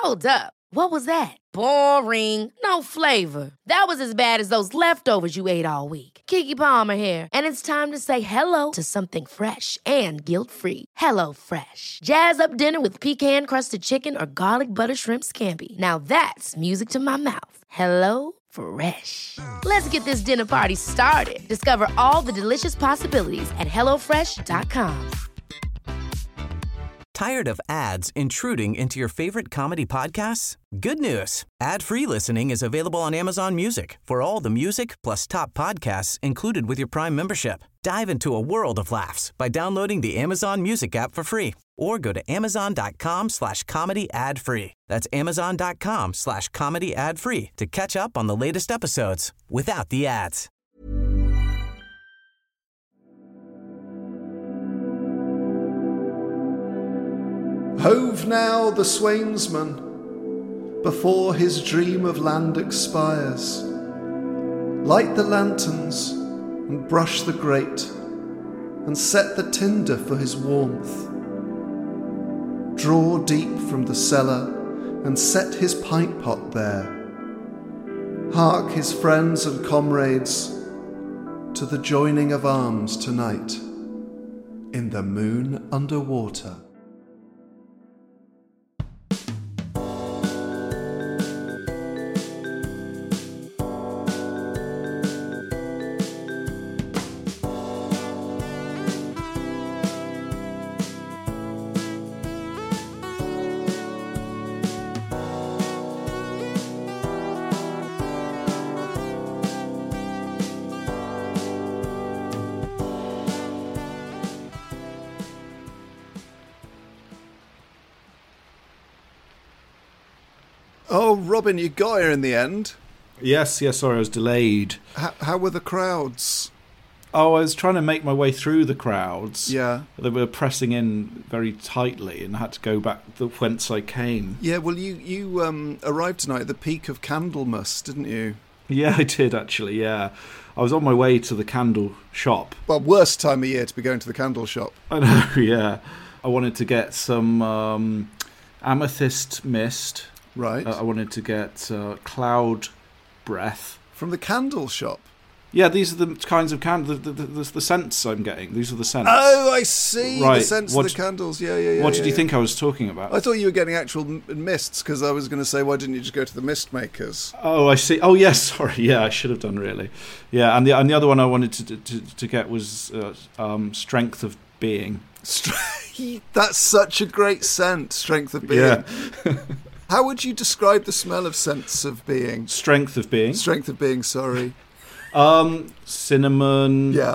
Hold up. What was that? Boring. No flavor. That was as bad as those leftovers you ate all week. Keke Palmer here, and it's time to say hello to something fresh and guilt-free. Hello Fresh. Jazz up dinner with pecan-crusted chicken or garlic butter shrimp scampi. Now that's music to my mouth. Hello Fresh. Let's get this dinner party started. Discover all the delicious possibilities at hellofresh.com. Tired of ads intruding into your favorite comedy podcasts? Good news. Ad-free listening is available on Amazon Music for all the music plus top podcasts included with your Prime membership. Dive into a world of laughs by downloading the Amazon Music app for free or go to amazon.com/comedy ad-free. That's amazon.com/comedy ad-free to catch up on the latest episodes without the ads. Hove now the swainsman, before his dream of land expires. Light the lanterns and brush the grate, and set the tinder for his warmth. Draw deep from the cellar and set his pint pot there. Hark his friends and comrades to the joining of arms tonight in the moon under water. Oh, Robin, you got here in the end. Yes, sorry, I was delayed. How were the crowds? Oh, I was trying to make my way through the crowds. Yeah. They were pressing in very tightly and I had to go back whence I came. Yeah, well, you arrived tonight at the peak of Candlemas, didn't you? Yeah, I did actually, yeah. I was on my way to the candle shop. Well, worst time of year to be going to the candle shop. I know, yeah. I wanted to get some amethyst mist. Right. I wanted to get cloud breath. From the candle shop? Yeah, these are the kinds of the scents I'm getting. These are the scents. Oh, I see. Right. The scents of the candles. Yeah. What did you think I was talking about? I thought you were getting actual mists, because I was going to say, why didn't you just go to the mist makers? Oh, I see. Oh, yes. Sorry. Yeah, I should have done, really. Yeah, and the other one I wanted to get was strength of being. That's such a great scent, strength of being. Yeah. How would you describe the smell of scents of being? Strength of being. Strength of being, sorry. Cinnamon. Yeah.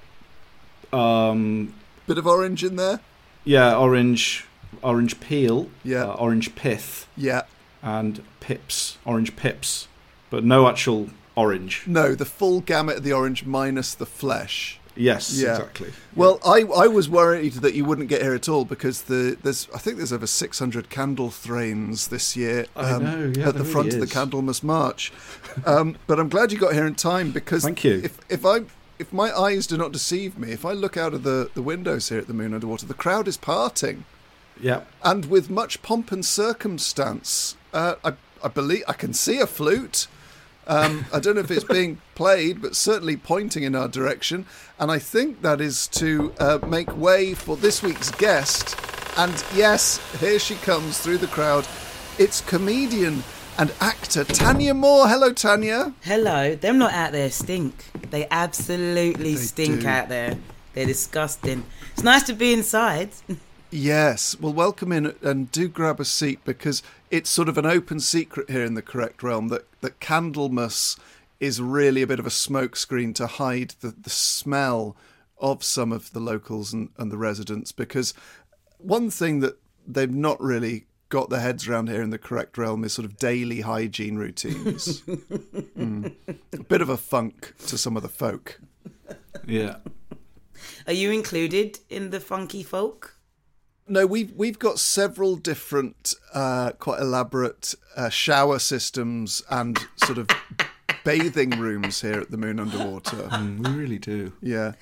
Bit of orange in there? Yeah, orange peel. Yeah. Orange pith. Yeah. And pips, orange pips. But no actual orange. No, the full gamut of the orange minus the flesh. Yes, yeah. Exactly. Well, I was worried that you wouldn't get here at all, because I think there's over 600 candle thrains this year I know, yeah, at the front of the Candlemas March. But I'm glad you got here in time, because thank you. If my eyes do not deceive me, if I look out of the windows here at the Moon Underwater, the crowd is parting. Yeah. And with much pomp and circumstance. I believe I can see a flute. I don't know if it's being played, but certainly pointing in our direction. And I think that is to make way for this week's guest. And yes, here she comes through the crowd. It's comedian and actor Tanya Moore. Hello, Tanya. Hello. Them lot out there stink. They absolutely stink out there. They're disgusting. It's nice to be inside. Yes. Well, welcome in, and do grab a seat, because it's sort of an open secret here in the Correct Realm that Candlemas is really a bit of a smokescreen to hide the smell of some of the locals and the residents, because one thing that they've not really got their heads around here in the Correct Realm is sort of daily hygiene routines. A bit of a funk to some of the folk. Yeah. Are you included in the funky folk? No, we've got several different, quite elaborate shower systems and sort of bathing rooms here at the Moon Underwater. We really do. Yeah.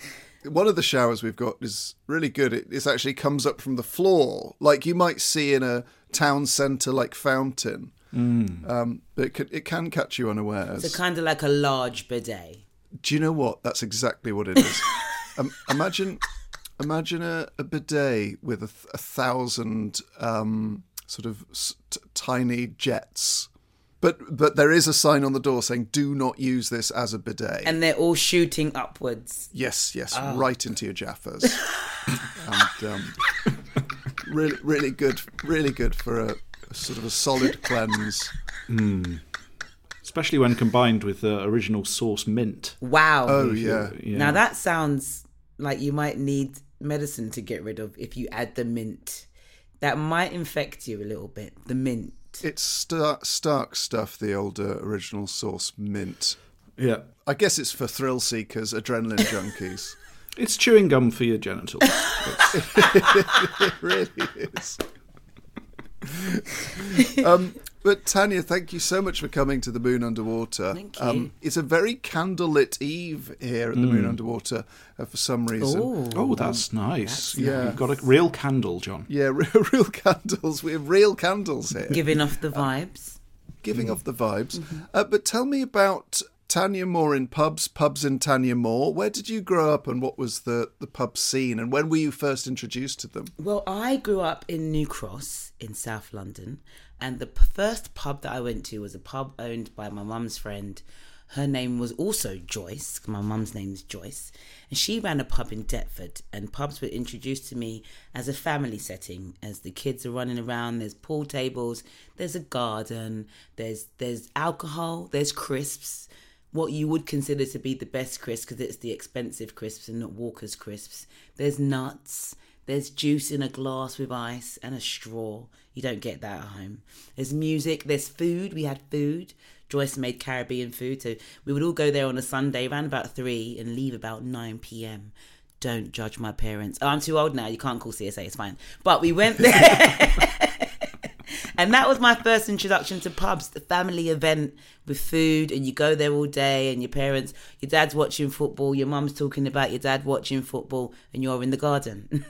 one of the showers we've got is really good. It actually comes up from the floor, like you might see in a town centre like fountain. But it can catch you unawares. So kind of like a large bidet. Do you know what? That's exactly what it is. Imagine a bidet with a 1,000 sort of tiny jets. But there is a sign on the door saying, do not use this as a bidet. And they're all shooting upwards. Yes, right into your jaffas. And really good for a sort of a solid cleanse. Especially when combined with the original source mint. Wow. Oh, yeah. Now that sounds like you might need medicine to get rid of if you add the mint. That might infect you a little bit, the mint. It's stark stuff, the old original source mint. Yeah. I guess it's for thrill seekers, adrenaline junkies. It's chewing gum for your genitals. It really is. But Tanya, thank you so much for coming to the Moon Underwater. Thank you. It's a very candlelit eve here at the Moon Underwater for some reason. Oh, that's nice. yeah. You've got a real candle, John. Yeah, real candles. We have real candles here. Giving off the vibes. Giving off the vibes. But tell me about Tanya Moore in pubs in Tanya Moore. Where did you grow up and what was the pub scene and when were you first introduced to them? Well, I grew up in New Cross in South London, and the first pub that I went to was a pub owned by my mum's friend. Her name was also Joyce. My mum's name is Joyce. And she ran a pub in Deptford, and pubs were introduced to me as a family setting. As the kids are running around, there's pool tables, there's a garden, there's alcohol, there's crisps. What you would consider to be the best crisps, because it's the expensive crisps and not Walker's crisps. There's nuts. There's juice in a glass with ice and a straw. You don't get that at home. There's music. There's food. We had food. Joyce made Caribbean food. So we would all go there on a Sunday around about 3 and leave about 9 p.m. Don't judge my parents. Oh, I'm too old now. You can't call CSA. It's fine. But we went there. And that was my first introduction to pubs, the family event with food, and you go there all day and your dad's watching football, your mum's talking about your dad watching football, and you're in the garden.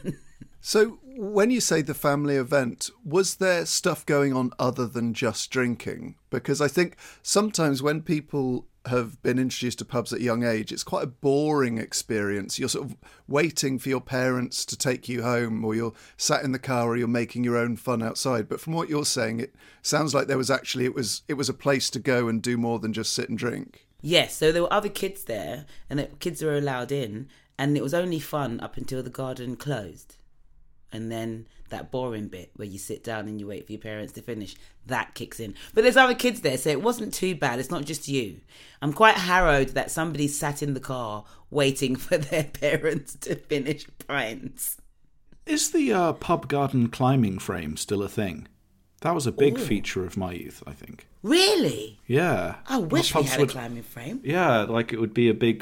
So when you say the family event, was there stuff going on other than just drinking? Because I think sometimes when people have been introduced to pubs at a young age, it's quite a boring experience. You're sort of waiting for your parents to take you home, or you're sat in the car, or you're making your own fun outside. But from what you're saying, it sounds like there was actually it was a place to go and do more than just sit and drink. Yes, so there were other kids there, and the kids were allowed in, and it was only fun up until the garden closed. And then that boring bit where you sit down and you wait for your parents to finish, that kicks in. But there's other kids there, so it wasn't too bad. It's not just you. I'm quite harrowed that somebody sat in the car waiting for their parents to finish pints. Is the pub garden climbing frame still a thing? That was a big feature of my youth, I think. Really? Yeah. I wish we had a climbing frame. Yeah, like it would be a big,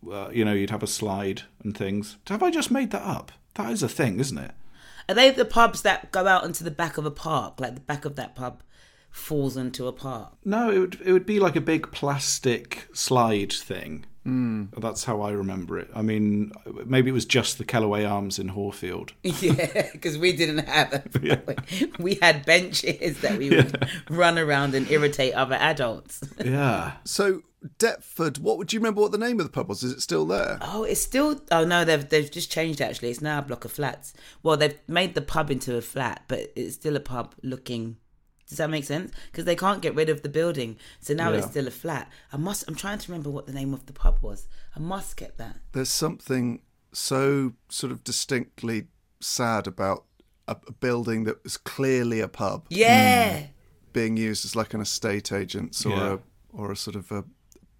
you'd have a slide and things. Have I just made that up? That is a thing, isn't it? Are they the pubs that go out into the back of a park? Like the back of that pub falls into a park? No, it would be like a big plastic slide thing. That's how I remember it. I mean, maybe it was just the Kellaway Arms in Horfield. Yeah, because we didn't have that. Yeah. We had benches that we would run around and irritate other adults. Yeah. So Deptford, do you remember what the name of the pub was? Is it still there? Oh, it's still... Oh, no, they've just changed, actually. It's now a block of flats. Well, they've made the pub into a flat, but it's still a pub looking... Does that make sense? Because they can't get rid of the building. So now it's still a flat. I'm trying to remember what the name of the pub was. I must get that. There's something so sort of distinctly sad about a building that was clearly a pub. Yeah. Being used as like an estate agent's or a sort of a...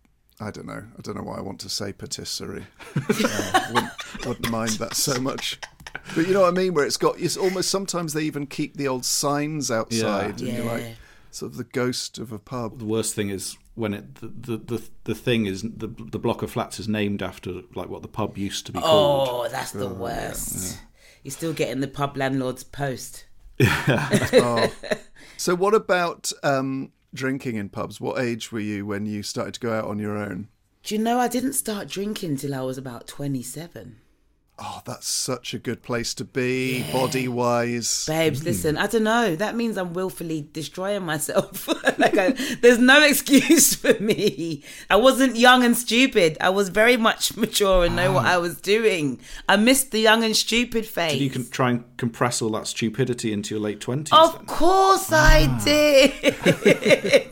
I don't know why I want to say patisserie. Wouldn't mind that so much. But you know what I mean? Where it's almost, sometimes they even keep the old signs outside. Yeah. And you're like, sort of the ghost of a pub. The worst thing is when the thing is, the block of flats is named after like what the pub used to be called. Oh, that's the worst. Yeah. You're still getting the pub landlord's post. So what about drinking in pubs? What age were you when you started to go out on your own? Do you know, I didn't start drinking till I was about 27. Oh, that's such a good place to be, body-wise. Babes, listen, I don't know. That means I'm willfully destroying myself. There's no excuse for me. I wasn't young and stupid. I was very much mature and know what I was doing. I missed the young and stupid phase. Did you try and compress all that stupidity into your late 20s Of then? course I did.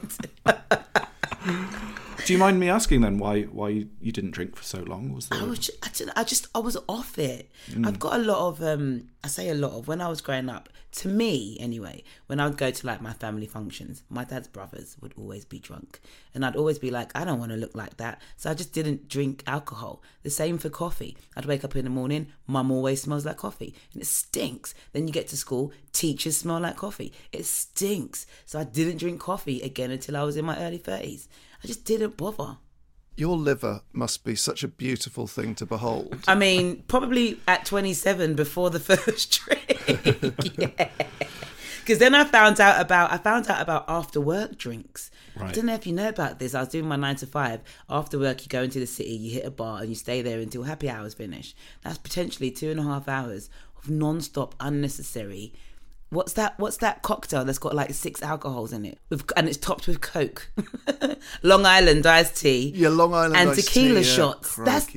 Do you mind me asking then why you didn't drink for so long? Was there... I was off it. I've got a lot of when I was growing up, to me anyway, when I would go to like my family functions, my dad's brothers would always be drunk, and I'd always be like, I don't want to look like that, so I just didn't drink alcohol. The same for coffee. I'd wake up in the morning, mum always smells like coffee and it stinks. Then you get to school, teachers smell like coffee, it stinks. So I didn't drink coffee again until I was in my early 30s. I just didn't bother. Your liver must be such a beautiful thing to behold. I mean, probably at 27 before the first drink. Yeah. Because then I found out about after work drinks. Right. I don't know if you know about this. I was doing my 9 to 5. After work, you go into the city, you hit a bar and you stay there until happy hours finish. That's potentially 2.5 hours of non-stop unnecessary. What's that cocktail that's got like 6 alcohols in it, and it's topped with Coke, Long Island iced tea, Long Island and iced tequila tea, shots.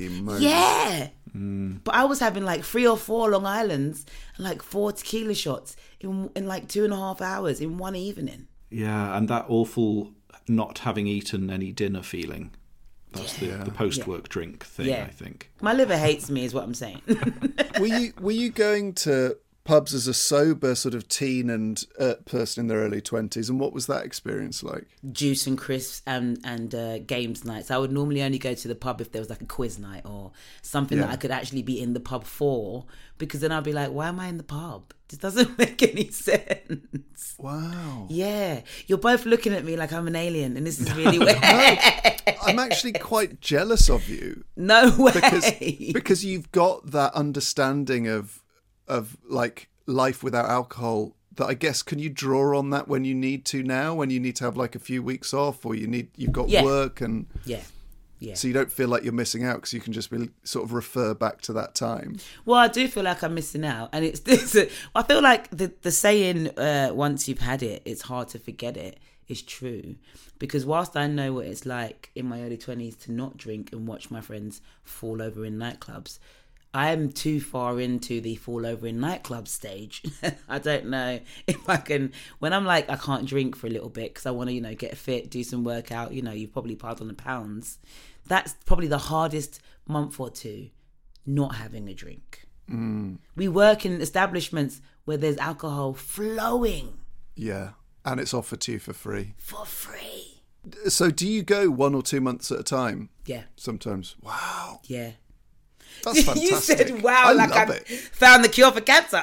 But I was having like 3 or 4 Long Islands and like 4 tequila shots in like 2.5 hours in one evening. Yeah, and that awful not having eaten any dinner feeling. That's the post-work drink thing, I think. My liver hates me is what I'm saying. Were you going to pubs as a sober sort of teen and person in their early 20s, and what was that experience like? Juice and crisps and games nights. I would normally only go to the pub if there was like a quiz night or something that I could actually be in the pub for, because then I'd be like, why am I in the pub? This doesn't make any sense. Wow. Yeah. You're both looking at me like I'm an alien, and this is really weird. I'm actually quite jealous of you. No way. Because you've got that understanding of like life without alcohol that I guess, can you draw on that when you need to now, when you need to have like a few weeks off, or you've got work and so you don't feel like you're missing out because you can just be sort of refer back to that time? Well, I do feel like I'm missing out, and it's this. I feel like the saying once you've had it, it's hard to forget it is true, because whilst I know what it's like in my early 20s to not drink and watch my friends fall over in nightclubs, I am too far into the fall over in nightclub stage. I don't know if I can, when I'm like, I can't drink for a little bit because I want to, get fit, do some workout, you've probably piled on the pounds. That's probably the hardest month or two, not having a drink. We work in establishments where there's alcohol flowing. Yeah, and it's offered to you for free. For free. So do you go 1 or 2 months at a time? Yeah. Sometimes. Wow. Yeah. That's fantastic. You said, wow, I like love I it. found the cure for cancer.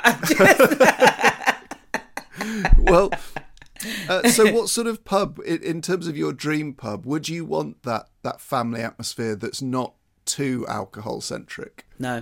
Well, so what sort of pub, in terms of your dream pub, would you want that family atmosphere that's not too alcohol-centric? No.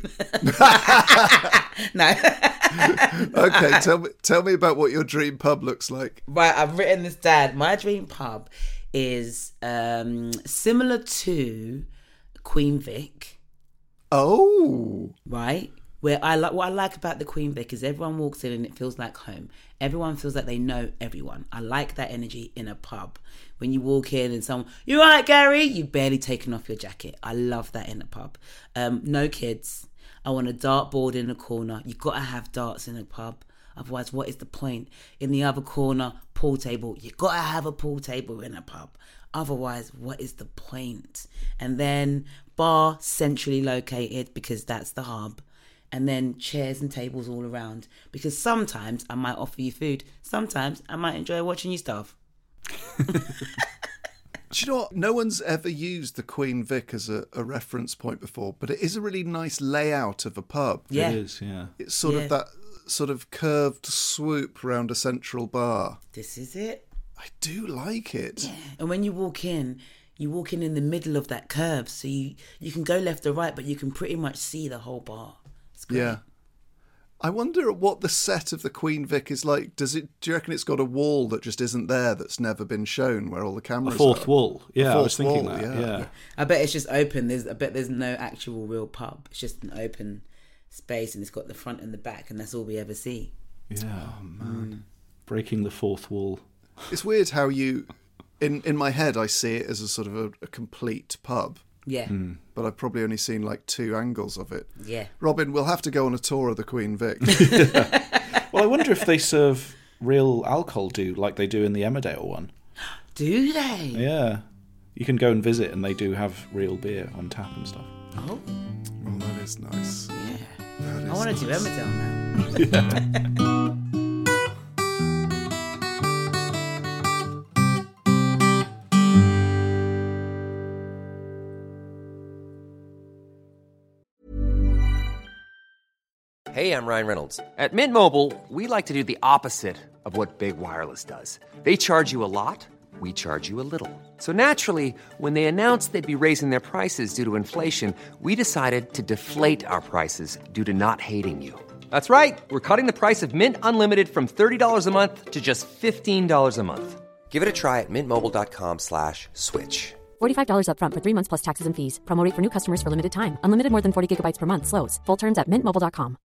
No. Okay, tell me about what your dream pub looks like. Right, I've written this down. My dream pub is similar to Queen Vic. Oh, right. Where what I like about the Queen Vic is everyone walks in and it feels like home. Everyone feels like they know everyone. I like that energy in a pub. When you walk in and someone, you all right, Gary? You've barely taken off your jacket. I love that in a pub. No kids. I want a dartboard in the corner. You've got to have darts in a pub. Otherwise, what is the point? In the other corner, pool table. You've got to have a pool table in a pub. Otherwise, what is the point? And then bar centrally located because that's the hub. And then chairs and tables all around. Because sometimes I might offer you food. Sometimes I might enjoy watching you starve. Do you know what? No one's ever used the Queen Vic as a reference point before, but it is a really nice layout of a pub. Yeah. It is, yeah. It's sort of that sort of curved swoop around a central bar. This is it. I do like it. Yeah. And when you walk in the middle of that curve, so you can go left or right, but you can pretty much see the whole bar. It's great. Yeah. I wonder what the set of the Queen Vic is like. Do you reckon it's got a wall that just isn't there, that's never been shown, where all the cameras are? A fourth wall. Yeah, I was thinking wall, that. Yeah. I bet it's just open. I bet there's no actual real pub. It's just an open space, and it's got the front and the back, and that's all we ever see. Yeah, man. Breaking the fourth wall. It's weird how you, in my head, I see it as a sort of a complete pub. Yeah. But I've probably only seen like 2 angles of it. Yeah. Robin, we'll have to go on a tour of the Queen Vic. Well, I wonder if they serve real alcohol, like they do in the Emmerdale one. Do they? Yeah. You can go and visit, and they do have real beer on tap and stuff. Oh. Well, that is nice. Yeah. That is I want to do nice. Emmerdale now. Hey, I'm Ryan Reynolds. At Mint Mobile, we like to do the opposite of what Big Wireless does. They charge you a lot, we charge you a little. So naturally, when they announced they'd be raising their prices due to inflation, we decided to deflate our prices due to not hating you. That's right. We're cutting the price of Mint Unlimited from $30 a month to just $15 a month. Give it a try at mintmobile.com/switch. $45 up front for 3 months plus taxes and fees. Promo rate for new customers for limited time. Unlimited more than 40 gigabytes per month. Slows full terms at mintmobile.com.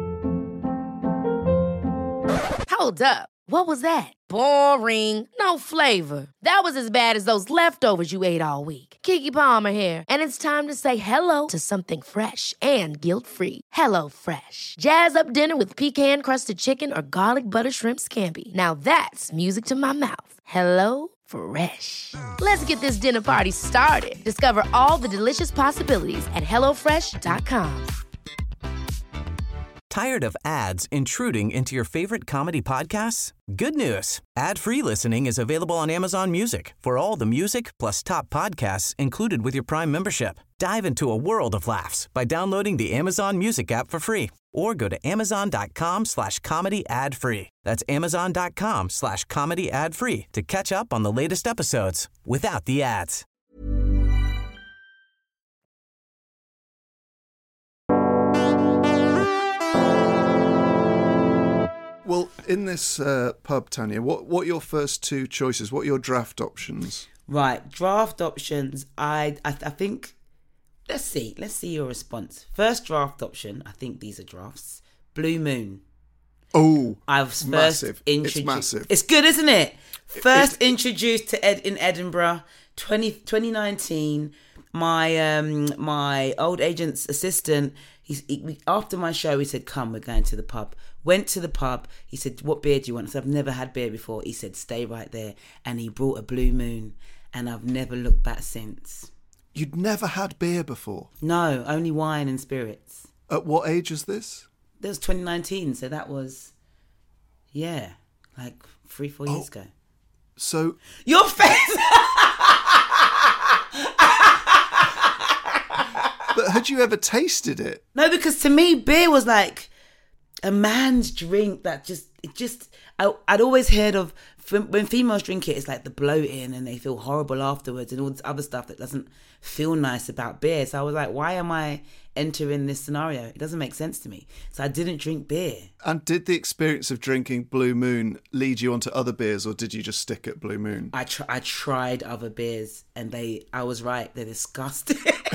Hold up. What was that? Boring. No flavor. That was as bad as those leftovers you ate all week. Keke Palmer here, and it's time to say hello to something fresh and guilt-free. Hello Fresh. Jazz up dinner with pecan-crusted chicken or garlic butter shrimp scampi. Now that's music to my mouth. Hello Fresh. Let's get this dinner party started. Discover all the delicious possibilities at hellofresh.com. Tired of ads intruding into your favorite comedy podcasts? Good news. Ad-free listening is available on Amazon Music for all the music plus top podcasts included with your Prime membership. Dive into a world of laughs by downloading the Amazon Music app for free or go to amazon.com/comedy ad-free. That's amazon.com/comedy ad-free to catch up on the latest episodes without the ads. Well, in this pub, Tanya, what are your first 2 choices? What are your draft options? Right, draft options. I think. Let's see your response. First draft option. I think these are drafts. Blue Moon. Oh, Massive. It's massive. It's good, isn't it? First introduced to in Edinburgh, 2019. My old agent's assistant. After my show, he said, "Come, we're going to the pub." Went to the pub. He said, "What beer do you want?" I said, "I've never had beer before." He said, "Stay right there." And he brought a Blue Moon, and I've never looked back since. You'd never had beer before? No, only wine and spirits. At what age is this? That was 2019, so that was, like 3-4 years ago. So Your face! But had you ever tasted it? No, because to me, beer was like a man's drink that I'd always heard of, when females drink it, it's like the bloating and they feel horrible afterwards and all this other stuff that doesn't feel nice about beer. So I was like, why am I entering this scenario? It doesn't make sense to me. So I didn't drink beer. And did the experience of drinking Blue Moon lead you onto other beers, or did you just stick at Blue Moon? I tried other beers and I was right. They're disgusting.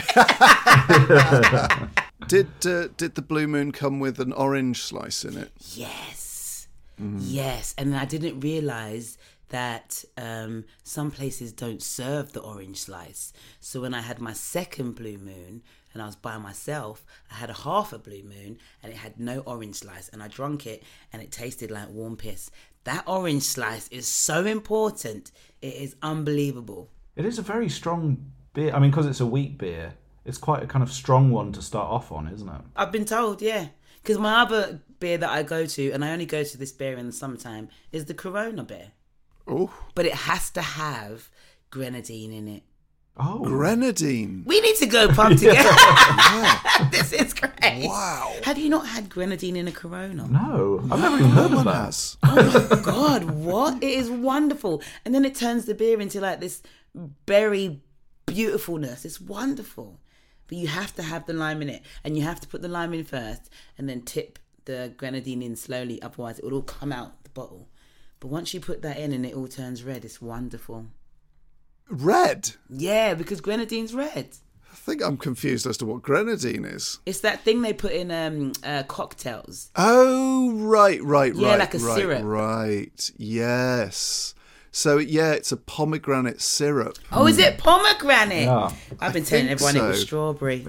Did the Blue Moon come with an orange slice in it? Yes. Yes. And I didn't realise that some places don't serve the orange slice. So when I had my second Blue Moon and I was by myself, I had a half a Blue Moon and it had no orange slice, and I drank it and it tasted like warm piss. That orange slice is so important. It is unbelievable. It is a very strong beer. I mean, because it's a wheat beer, it's quite a kind of strong one to start off on, isn't it? I've been told, yeah. Because my other beer that I go to, and I only go to this beer in the summertime, is the Corona beer. Oh, But it has to have grenadine in it. Oh, grenadine. We need to go pub together. This is great. Wow. Have you not had grenadine in a Corona? no. I've never even heard No of one that. has. Oh my God, what? It is wonderful. And then it turns the beer into like this berry beautifulness. It's wonderful. But you have to have the lime in it. And you have to put the lime in first and then tip the grenadine in slowly. Otherwise, it will all come out the bottle. But once you put that in and it all turns red, it's wonderful. Red? Yeah, because grenadine's red. think I'm confused as to what grenadine is. It's that thing they put in cocktails. Oh, right. Yeah, like a syrup. Right, yes. So, yeah, it's a pomegranate syrup. Oh, is it pomegranate? Yeah. I've been telling everyone it was strawberry.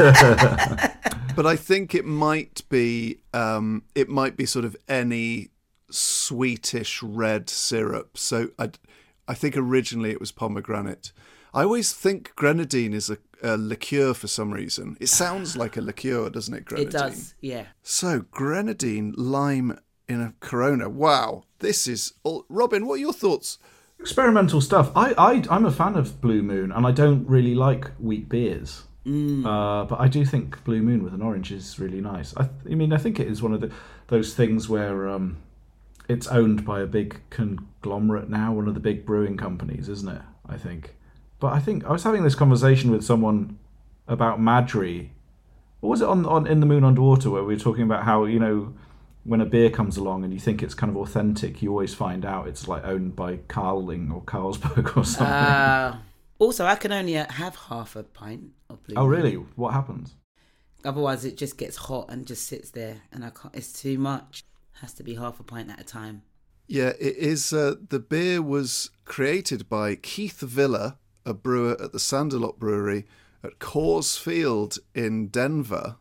But I think it might be sort of any sweetish red syrup. So I think originally it was pomegranate. I always think grenadine is a liqueur for some reason. It sounds like a liqueur, doesn't it, grenadine? It does, yeah. So, grenadine, lime in a Corona. Wow, this is... Robin, what are your thoughts? Experimental stuff. I'm a fan of Blue Moon, and I don't really like wheat beers. But I do think Blue Moon with an orange is really nice. I think it is one of those things where it's owned by a big conglomerate now, one of the big brewing companies, isn't it? I think. But I think I was having this conversation with someone about Madri. What was it on In the Moon Underwater, where we were talking about how, when a beer comes along and you think it's kind of authentic, you always find out it's like owned by Carling or Carlsberg or something. Also, I can only have half a pint of Blue Moon. Oh, really? What happens? Otherwise, it just gets hot and just sits there, and I can't. It's too much. It has to be half a pint at a time. Yeah, it is. The beer was created by Keith Villa, a brewer at the Sanderlot Brewery at Coors Field in Denver,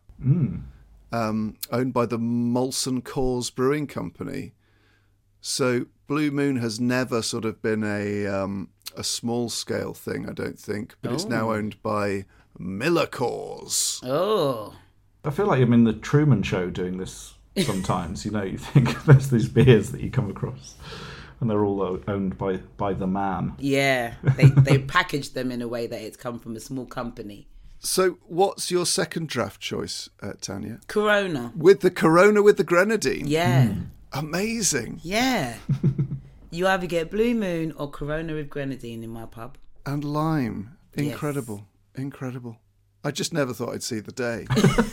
owned by the Molson Coors Brewing Company. So Blue Moon has never sort of been a small scale thing, I don't think, but it's now owned by Miller Coors. Oh, I feel like I'm in the Truman Show doing this sometimes. You think there's these beers that you come across, and they're all owned by the man. Yeah, they package them in a way that it's come from a small company. So what's your second draft choice, Tanya? Corona. With the Corona with the grenadine? Yeah. Amazing. Yeah. You either get Blue Moon or Corona with grenadine in my pub. And lime. Incredible. Yes. Incredible. I just never thought I'd see the day.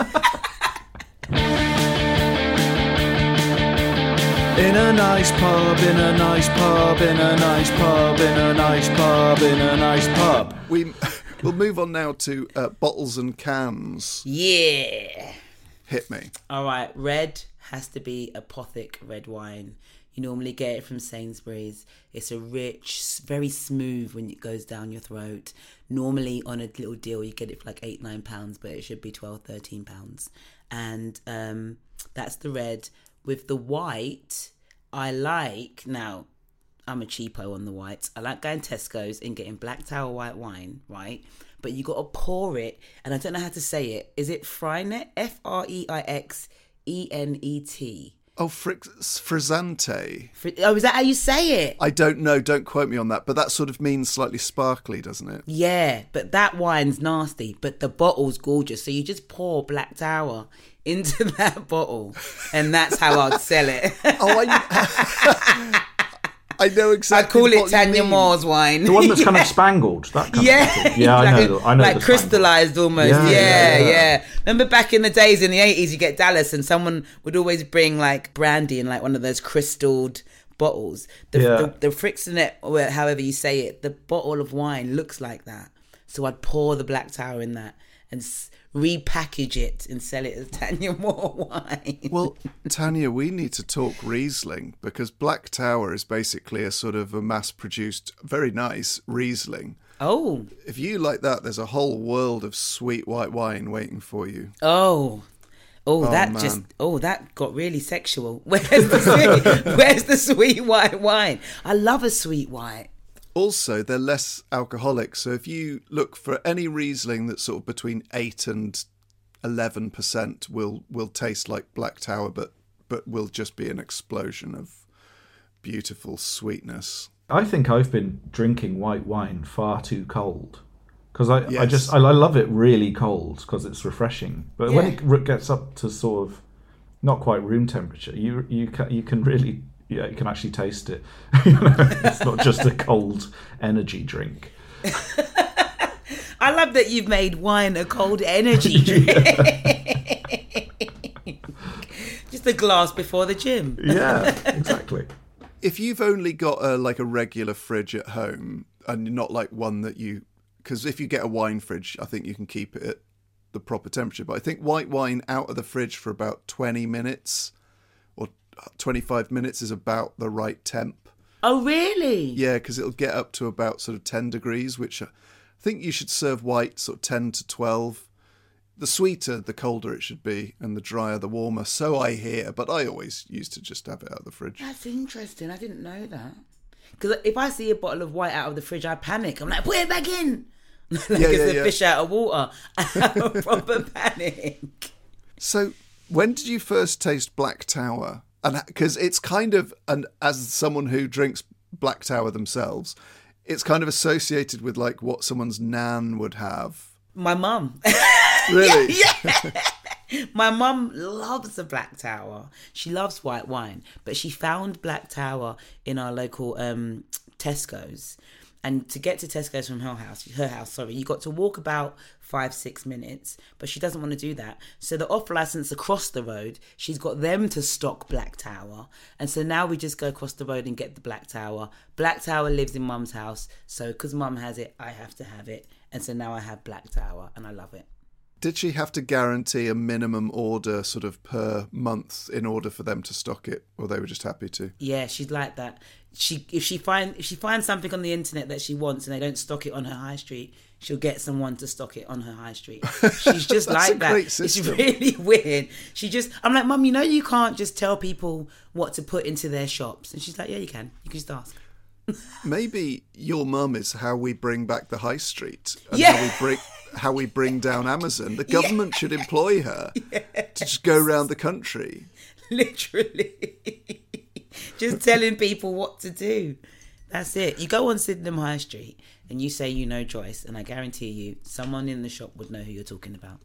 In a nice pub, in a nice pub, in a nice pub, in a nice pub, in a nice pub. We'll move on now to bottles and cans. Yeah. Hit me. All right. Red has to be Apothic red wine. You normally get it from Sainsbury's. It's a rich, very smooth when it goes down your throat. Normally on a little deal, you get it for like £8-9, but it should be £12-13. And that's the red. With the white, now, I'm a cheapo on the whites. I like going Tesco's and getting Black Tower white wine, right? But you got to pour it, and I don't know how to say it. Is it Freinet? Freixenet? Oh, frizzante. Oh, is that how you say it? I don't know. Don't quote me on that. But that sort of means slightly sparkly, doesn't it? Yeah, but that wine's nasty. But the bottle's gorgeous. So you just pour Black Tower into that bottle, and that's how I'd sell it. I know exactly. I call it what Tanya Moore's wine. The one that's kind of spangled. That kind of thing. Yeah, I know. Like crystallised almost. Yeah. Remember back in the days in the 80s, you get Dallas and someone would always bring like brandy in like one of those crystalled bottles. The Freixenet, or however you say it, the bottle of wine looks like that. So I'd pour the Black Tower in that and repackage it and sell it as Tanya Moore wine. Well, Tanya, we need to talk Riesling, because Black Tower is basically a sort of a mass-produced, very nice Riesling. Oh. If you like that, there's a whole world of sweet white wine waiting for you. That got really sexual. Where's the sweet white wine? I love a sweet white. Also, they're less alcoholic, so if you look for any Riesling that's sort of between 8 and 11% will taste like Black Tower, but will just be an explosion of beautiful sweetness. I think I've been drinking white wine far too cold, because I love it really cold because it's refreshing. But when it gets up to sort of not quite room temperature, you can really. Yeah, you can actually taste it. It's not just a cold energy drink. I love that you've made wine a cold energy drink. Just a glass before the gym. Yeah, exactly. If you've only got a regular fridge at home and not like one that you because if you get a wine fridge, I think you can keep it at the proper temperature. But I think white wine out of the fridge for about 20 minutes or 25 minutes is about the right temp. Oh, really? Yeah, because it'll get up to about sort of 10 degrees, which I think you should serve white sort of 10 to 12. The sweeter, the colder it should be, and the drier, the warmer. So I hear, but I always used to just have it out of the fridge. That's interesting. I didn't know that. Because if I see a bottle of white out of the fridge, I panic. I'm like, put it back in. Like it's a fish out of water. I have a proper panic. So when did you first taste Black Tower? And because it's kind of, and as someone who drinks Black Tower themselves, it's kind of associated with like what someone's nan would have. My mum. Really? Yeah. My mum loves the Black Tower. She loves white wine, but she found Black Tower in our local Tesco's. And to get to Tesco's from her house, you got to walk about 5-6 minutes, but she doesn't want to do that. So the off-licence across the road, she's got them to stock Black Tower. And so now we just go across the road and get the Black Tower. Black Tower lives in Mum's house. So because Mum has it, I have to have it. And so now I have Black Tower and I love it. Did she have to guarantee a minimum order sort of per month in order for them to stock it, or they were just happy to? Yeah, she's like that. If she finds something on the internet that she wants and they don't stock it on her high street, she'll get someone to stock it on her high street. She's just like that. It's really weird. I'm like, Mum, you can't just tell people what to put into their shops. And she's like, yeah, you can. You can just ask. Maybe your mum is how we bring back the high street and how we bring down Amazon. The government should employ her to just go around the country. Literally. Just telling people what to do. That's it. You go on Sydenham High Street and you say you know Joyce, and I guarantee you someone in the shop would know who you're talking about.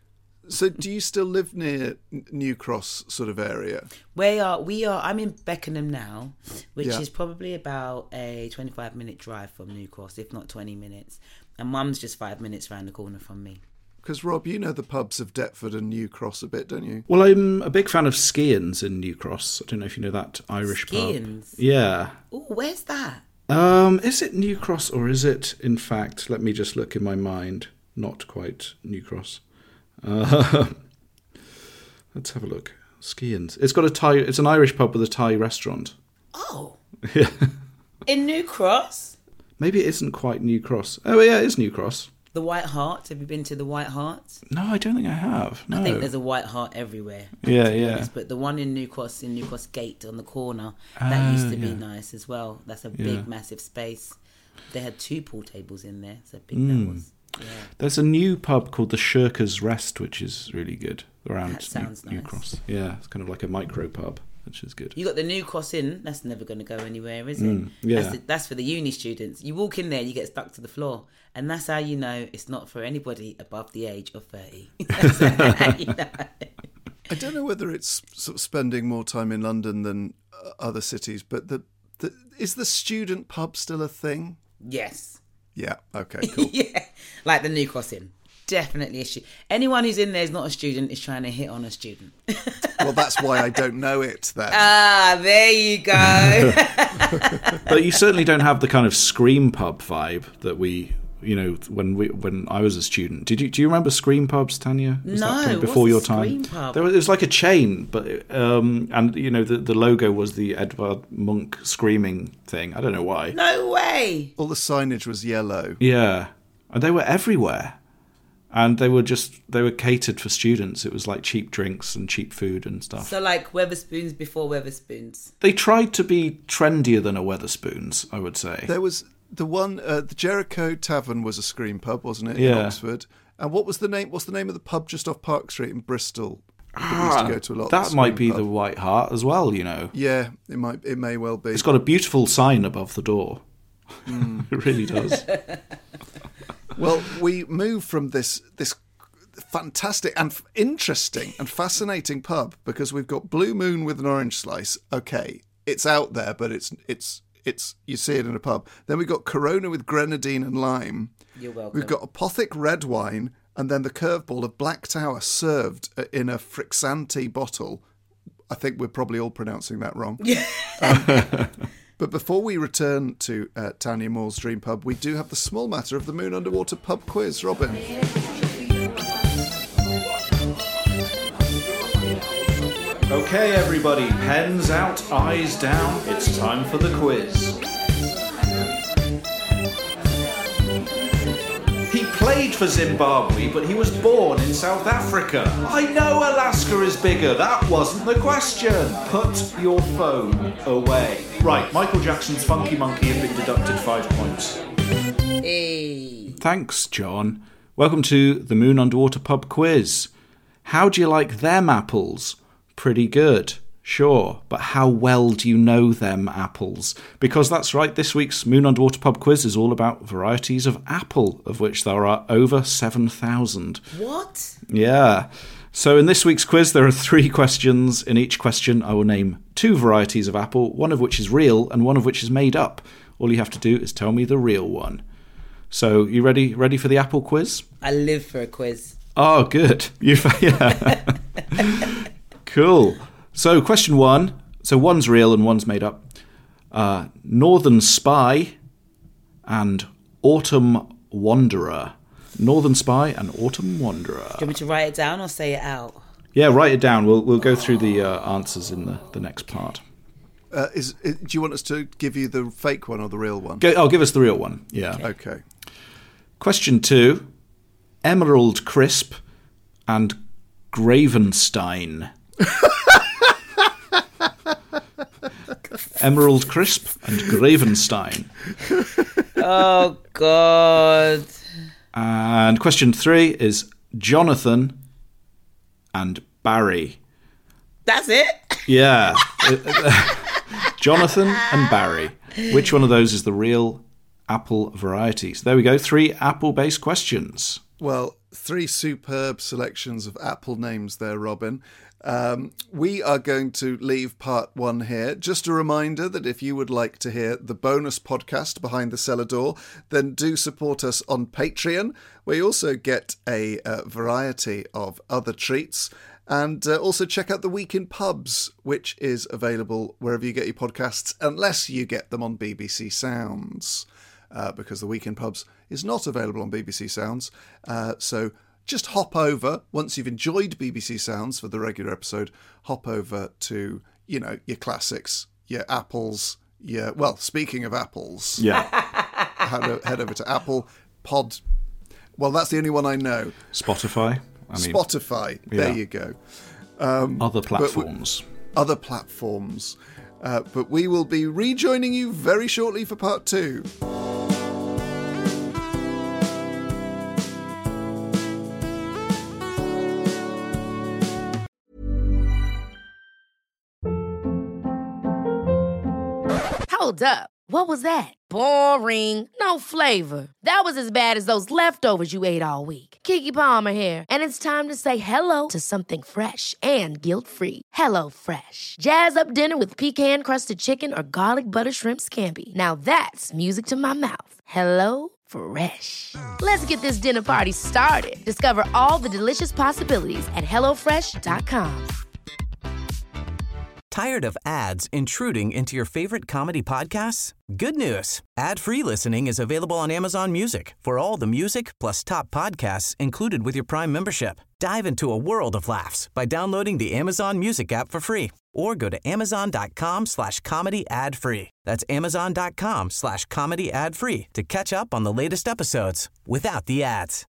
So do you still live near New Cross sort of area? We are. I'm in Beckenham now, which is probably about a 25-minute drive from New Cross, if not 20 minutes. And Mum's just 5 minutes round the corner from me. Because, Rob, you know the pubs of Deptford and New Cross a bit, don't you? Well, I'm a big fan of Skeans in New Cross. I don't know if you know that Irish Skeans? pub. Yeah. Oh, where's that? Is it New Cross or is it, in fact, let me just look in my mind, not quite New Cross. Let's have a look. Skeans. It's got a Thai. It's an Irish pub with a Thai restaurant. Oh. Yeah. In New Cross? Maybe it isn't quite New Cross. Oh yeah, it is New Cross. The White Hart. Have you been to the White Hart? No, I don't think I have. No. I think there's a White Hart everywhere. Yeah. But the one in New Cross Gate on the corner, that used to be nice as well. That's a big, massive space. They had 2 pool tables in there. So big that was. Yeah. There's a new pub called the Shirker's Rest, which is really good around That sounds New nice. Cross. Yeah, it's kind of like a micro pub, which is good. You got the New Cross Inn. That's never going to go anywhere, is it? Yeah. That's for the uni students. You walk in there, you get stuck to the floor, and that's how you know it's not for anybody above the age of 30. That's how you know. I don't know whether it's sort of spending more time in London than other cities, but is the student pub still a thing? Yes. Yeah. Okay. Cool. Yeah, like the New Cross Inn. Definitely a student. Anyone who's in there is not a student is trying to hit on a student. Well, that's why I don't know it then. Ah, there you go. But you certainly don't have the kind of Scream pub vibe that we, when I was a student. Do you remember Scream pubs, Tanya? Was No, that kind of what's before a your time? Scream pub? It was like a chain, but and the logo was the Edvard Munch screaming thing. I don't know why. No way. All the signage was yellow. Yeah, and they were everywhere. And they were catered for students. It was like cheap drinks and cheap food and stuff. So like Weatherspoons before Weatherspoons. They tried to be trendier than a Weatherspoons, I would say. There was the one, the Jericho Tavern was a Scream pub, wasn't it? Yeah. In Oxford. And what's the name of the pub just off Park Street in Bristol? That we used to go to a lot. That might be pub. the White Hart as well, Yeah, it may well be. It's got a beautiful sign above the door. It really does. Well, we move from this fantastic and interesting and fascinating pub because we've got Blue Moon with an orange slice. Okay, it's out there, but it's you see it in a pub. Then we've got Corona with grenadine and lime. You're welcome. We've got Apothic red wine, and then the curveball of Black Tower served in a Frixanti bottle. I think we're probably all pronouncing that wrong. Yeah. But before we return to Tanya Moore's Dream Pub, we do have the small matter of the Moon Underwater Pub quiz. Robin. Okay, everybody, pens out, eyes down. It's time for the quiz. He played for Zimbabwe, but he was born in South Africa. I know Alaska is bigger. That wasn't the question. Put your phone away. Right, Michael Jackson's Funky Monkey have been deducted 5 points. Hey. Thanks, John. Welcome to the Moon Underwater Pub quiz. How do you like them apples? Pretty good, sure, but how well do you know them apples? Because that's right, this week's Moon Underwater Pub quiz is all about varieties of apple, of which there are over 7,000. What? Yeah. So in this week's quiz, there are 3 questions. In each question, I will name 2 varieties of apple, one of which is real and one of which is made up. All you have to do is tell me the real one. So, you ready for the apple quiz? I live for a quiz. Oh, good. Yeah. Cool. So, question 1. So, one's real and one's made up. Northern Spy and Autumn Wanderer. Northern Spy and Autumn Wanderer. Do you want me to write it down or say it out? Yeah, write it down. We'll go through the answers in the next part. Do you want us to give you the fake one or the real one? Give us the real one. Yeah. Okay. Question 2. Emerald Crisp and Gravenstein. Emerald Crisp and Gravenstein. Oh, God. And question 3 is Jonathan and Barry. That's it? Yeah. Jonathan and Barry. Which one of those is the real apple variety? So there we go. 3 apple-based questions. Well, 3 superb selections of apple names there, Robin. We are going to leave part 1 here. Just a reminder that if you would like to hear the bonus podcast Behind the Cellar Door, then do support us on Patreon, where you also get a variety of other treats. And also check out The Week in Pubs, which is available wherever you get your podcasts, unless you get them on BBC Sounds, because The Week in Pubs is not available on BBC Sounds. So just hop over, once you've enjoyed BBC Sounds for the regular episode, hop over to, your classics, your apples, speaking of apples. Yeah. head over to Apple Pod. Well, that's the only one I know. Spotify. Spotify. There you go. Other platforms. Other platforms. But we will be rejoining you very shortly for part 2. Hold up. What was that? Boring. No flavor. That was as bad as those leftovers you ate all week. Keke Palmer here, and it's time to say hello to something fresh and guilt-free. HelloFresh. Jazz up dinner with pecan-crusted chicken or garlic butter shrimp scampi. Now that's music to my mouth. HelloFresh. Let's get this dinner party started. Discover all the delicious possibilities at HelloFresh.com. Tired of ads intruding into your favorite comedy podcasts? Good news. Ad-free listening is available on Amazon Music for all the music plus top podcasts included with your Prime membership. Dive into a world of laughs by downloading the Amazon Music app for free or go to amazon.com/comedy ad-free. That's amazon.com/comedy ad-free to catch up on the latest episodes without the ads.